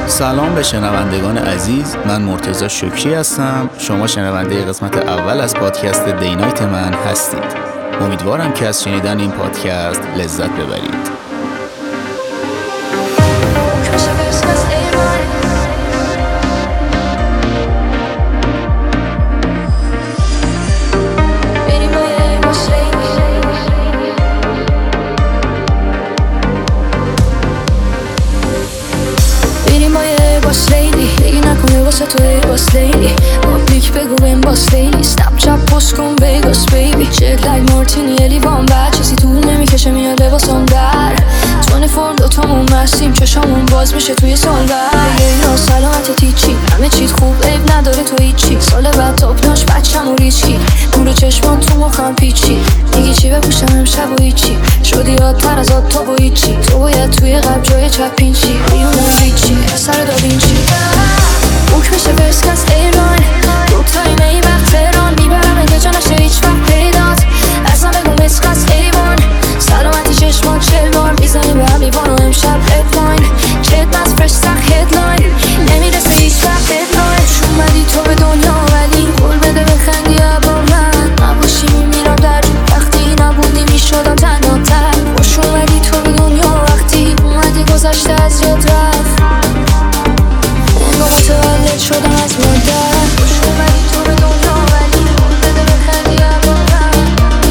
سلام به شنوندگان عزیز، من مرتضی شکری هستم. شما شنونده قسمت اول از پادکست دینایت من هستید. امیدوارم که از شنیدن این پادکست لذت ببرید. توی باس لیلی پابلیک بگو بهم باس لیلی سنپ چپ پست کن ویگاس بیبی جت لگ مارتینی لیوان بعد چیزی طول نمیکشه میاد لباسم در تون فرم دوتامون مستیم چشامون باز میشه توی سال بعد اینا سلامت تیچی همه چیز خوب عیب نداره تو هیچی سال بعد تاپناش بچم و ریچی نور چشمان تو مخم پیچی میگی چی بپوشم امشب و هیچی شدی یادتر از آد تا با هیچی تو باید توی قلب جای چپین چی بیونم ریچی سر داوینچی بوک میشه برسک از ایران دو تایم ای وقت تهران میبرم اگه جا نشه هیچ وقت پیدات ازم بگو مسک از ایوان سلامتی چشمان 40 بار میزنیم به هم لیوان و امشب ادلاین چت از فرش سخت هدلاین نمیرسه هیچ وقت ددلاین شومدی تو به دنیا ولی قول بده بخندی با من نباشی میمیرم در وقتی نبودی میشدم تنها تر خوش اومدی تو به دنیا وقتی اومدی گذشته از یاد رفت متولد شدم از مادر خوش اومدی تو به دنیا ولی قول بده بخندی با من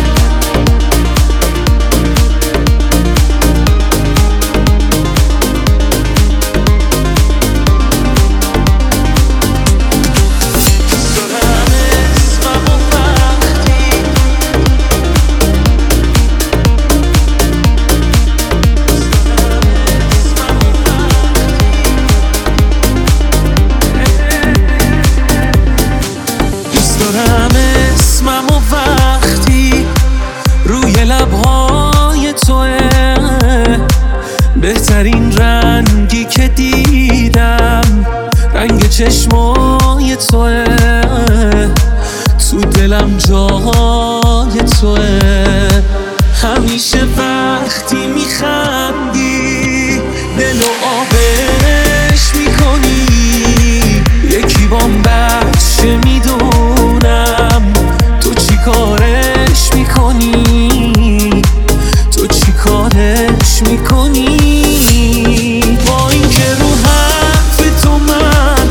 بهترین رنگی که دیدم رنگ چشمای توه تو دلم جای توه همیشه وقتی میخندی دلو آبش میکنی یکی بام بچه میدونم تو چی کارش میکنی تو چی کارش میکنی با این که رو حرف تو من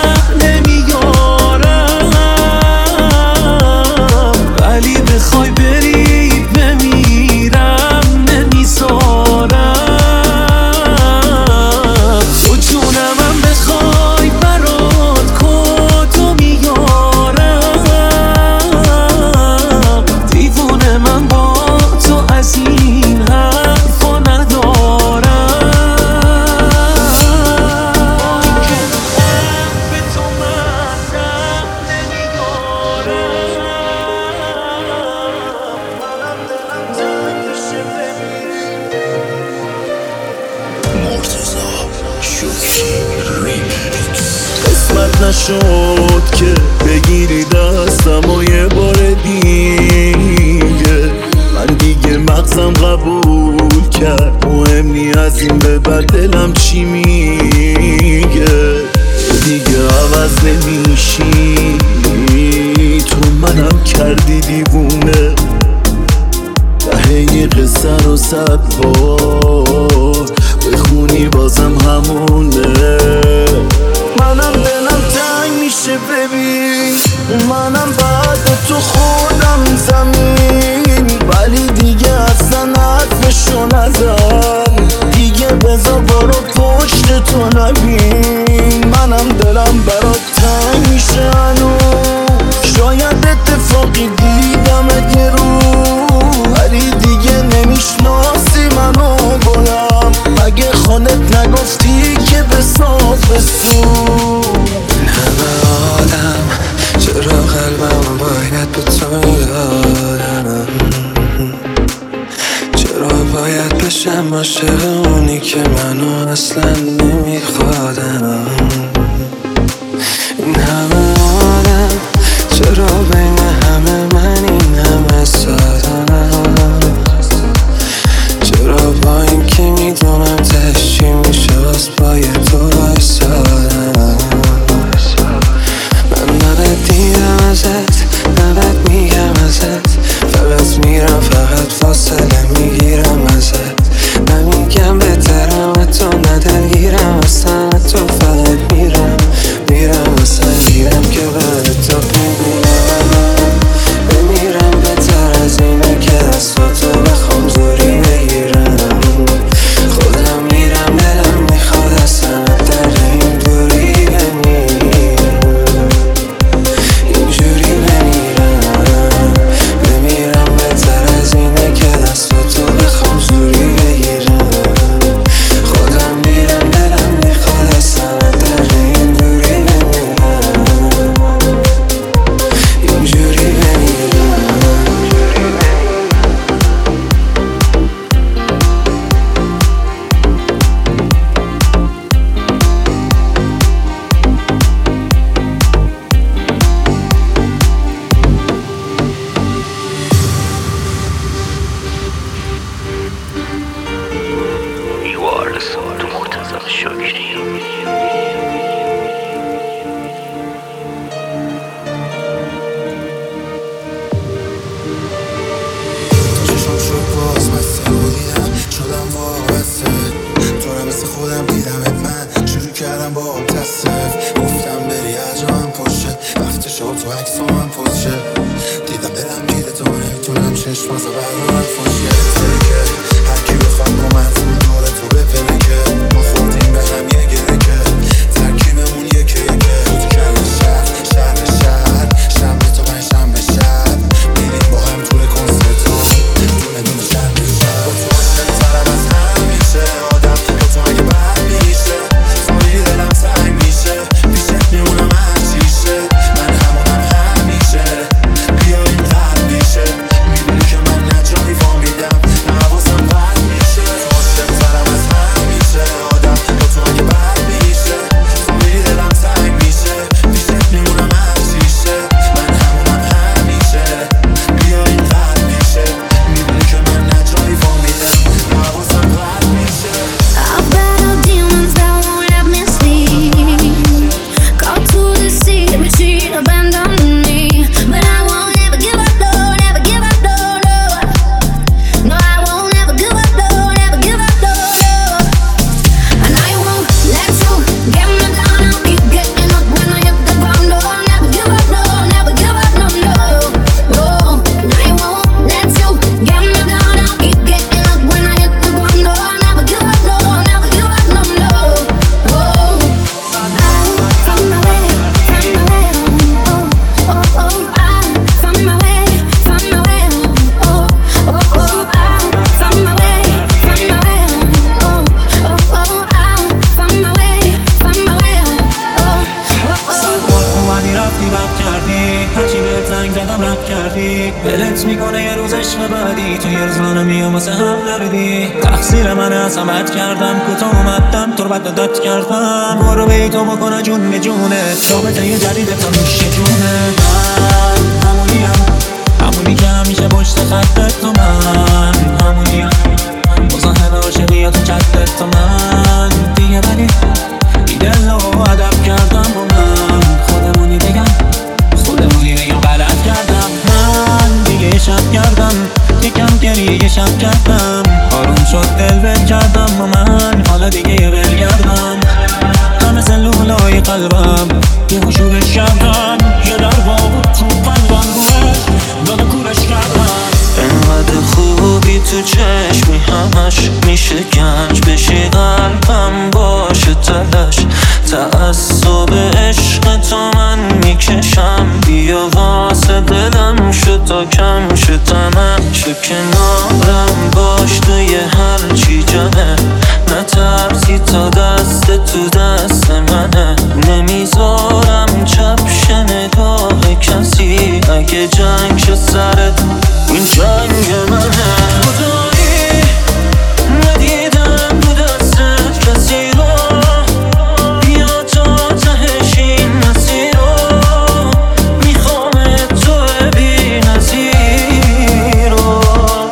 نمیارم ولی بخوای بری بمیرم نمیذارم تو جونمم بخوای برات کدو میارم دیوونه من با تو از این حرفا ندارم قسمت نشد که بگیری دستم و یه بار دیگه من دیگه مغزم قبول کرد مهم نی از این به بعد دلم چی میگه دیگه عوض نمیشی تو منم کردی دیوونه ته قصه رو 100 بار بخونی بازم همونه منم دلم تنگ میشه ببین منم بعد تو خوردم زمین ولی دیگه اصلا حرفشو نزن دیگه بذار بارو پشت تو نبین منم دلم برات تنگ میشه هنوز شاید اتفاقی دیدمت یه روز ولی دیگه نمیشناسی منو گلم اگه خودت نگفتی که بساز بسون همه عالم چرا قلبم باید به تو یادم چرا باید بشم عاشق اونی که منو اصلا نمیخوادم این همه عالم چرا بین همه من این همه سادم چرا با این که میدونم تش چی میشه باز پای تو وایسادم واسه هم دردی. تقصیر من هستم بد کردم کوتاه اومدم تو رو بد داد کردم. برو به تو بکنه جون به جونه رابطه یه جدیدت هم میشه جونه. من همونی که همیشه پشت خطت تو من همونیم مزاحم عاشقیات و چتت تو من دیگه ولی دل رو ادب کردم با من خودمونی بگم غلط کردم. من دیگه شب کردم یکم گریه شب کردم آروم شد دل ول کردم با من حالا دیگه یه ول کردم همه سلولای قلبم یه شورش کردم یه در بابو تو قلبم روش داده کورش کردم. انقدر خوبی تو چشمی همش میشه گنج بشی قلبم باشه تلش تعصب عشق تو من میکشم بیا واسه دلم شد تا کم شد تمشه کنارم باش توی هر چی جمعه نترسی تا دست تو دست منه نمیذارم چپش نگاه کسی اگه جنگ شد سرت این جنگ منه. خدایی ندیدم تو دستت کسی رو بیا تا تهش این مسیر رو میخوام تو بی نظیر رو.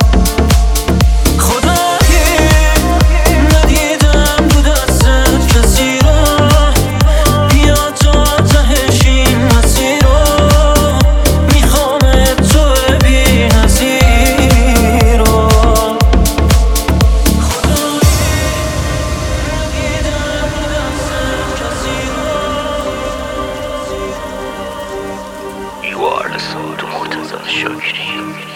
خدایی ندیدم تو دستت کسی رو بیا تا تهش این مسیر رو میخوام تو بی نظیر رو. You are the soul to مرتضی شکری.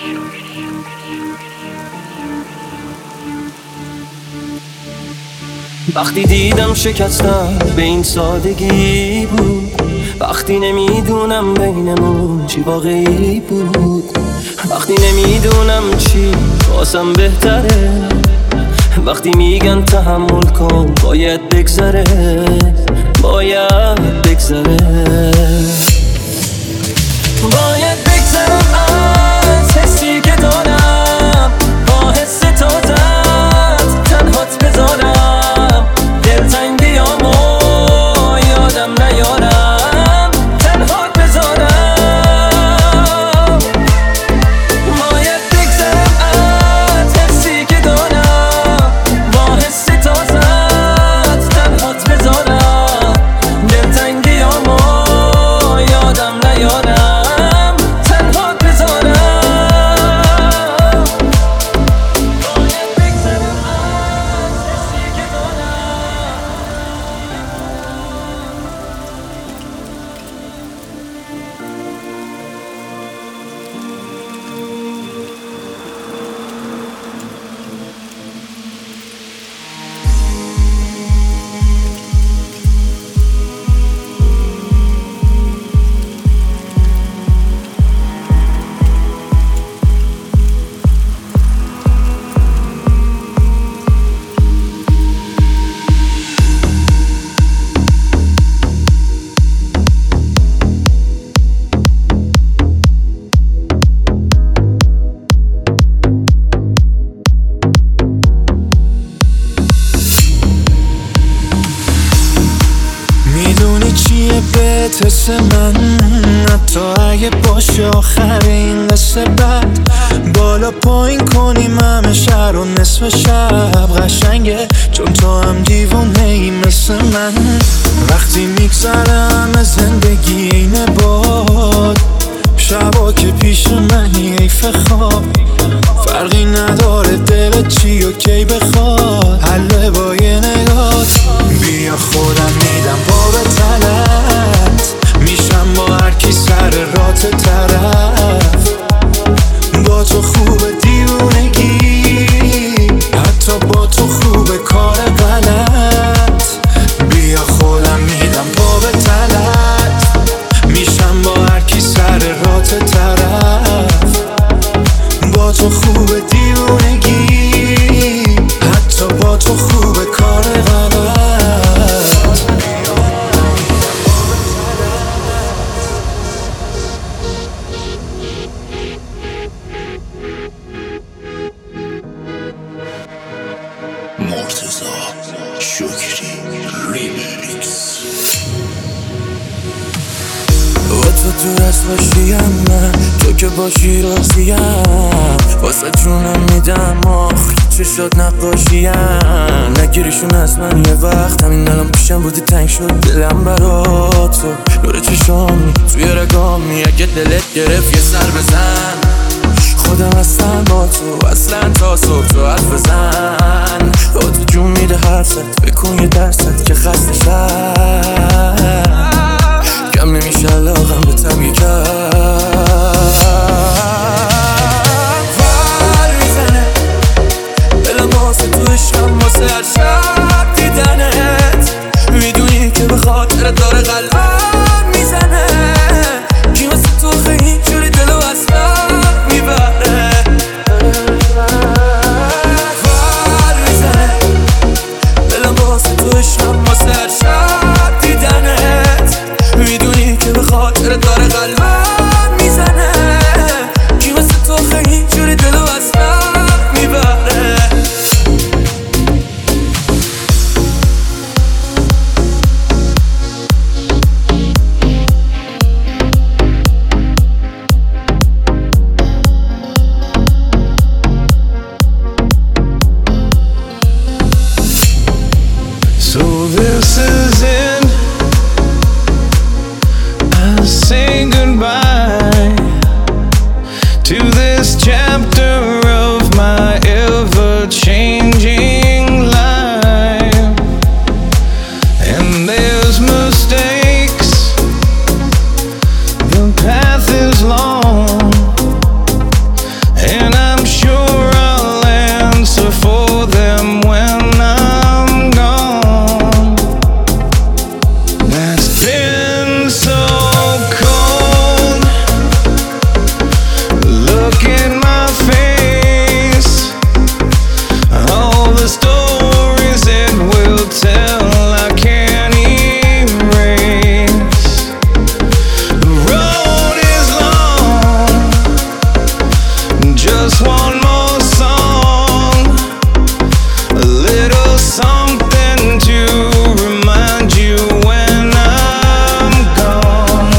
وقتی دیدم شکستم به این سادگی بود وقتی نمیدونم بینمون چی واقعی بود وقتی نمیدونم چی واسم بهتره وقتی میگن تحمل کن باید بگذره باید بگذره باید بگذرم از حسی که دارم با حس تازت تنهات بذارم دلتنگ بیام و یادم نیارم تنهات بذارم باید بگذرم از حسی که دارم با حس تازت تنهات بذارم دلتنگ بیام و یادم نیارم تنهات بذارم باید بگذرم از حسی که دارم. میدونی چیه بهت حس من حتی اگه باشه آخر این قصه بد بالا پایین کنیم همه شهر و نصف شب قشنگه چون تو هم دیوونه ای مثل من وقتی میگذره همه زندگی اینه باد شبا که پیش منی حیف خواب فرقی نداره دلت چی و کی بخواد حله با یه نگات بیا خودم میدم پا به تنت میشم با هر کی سر رات طرف با تو خوبه دیوونگی حتی با تو خوبه کار غلط بیا خودم میدم پا به تنت میشم با هر کی سر رات طرف با تو خوبه دیوونگی حتی با تو خوبه شکری ریمیکس. با تو دور از باشیم من، تو که باشی راضیم، واسه جونم میدم آخ چه شد نقاشیم. نگیریشون از من یه وقت، همین الان پیشم بودی تنگ شد دلم برا تو. نور چشامی توی رگامی، اگه دلت گرفت یه سر بزن. خودم هستم با تو اصلا تا صبح تو حرف بزن. با تو جون میده حرفت، بکن یه درست که خسته شد. کم نمیشه علاقم به طبیعی کرد. ور میزنه دلم واسه تو عشقم، واسه هر شب دیدنت. میدونی که به خاطر داره قلبم میزنه. کی واسه تو خیلی جوری دلو اصلا میبره. ور میزنه دلم واسه تو عشقم، واسه هر شب دیدنت. میدونی که به خاطر داره قلبم میزنه. کی واسه تو خیلی جوری دلو اصلا میبره. So this is it, I say goodbye to this chapter of my ever-changing life. And there's mistakes, the path is long, and I'm sure I'll answer for them when I'm gone. That's been so cold. Look in my face, all the stories it will tell I can't erase. The road is long, just one more song, a little something to remind you when I'm gone.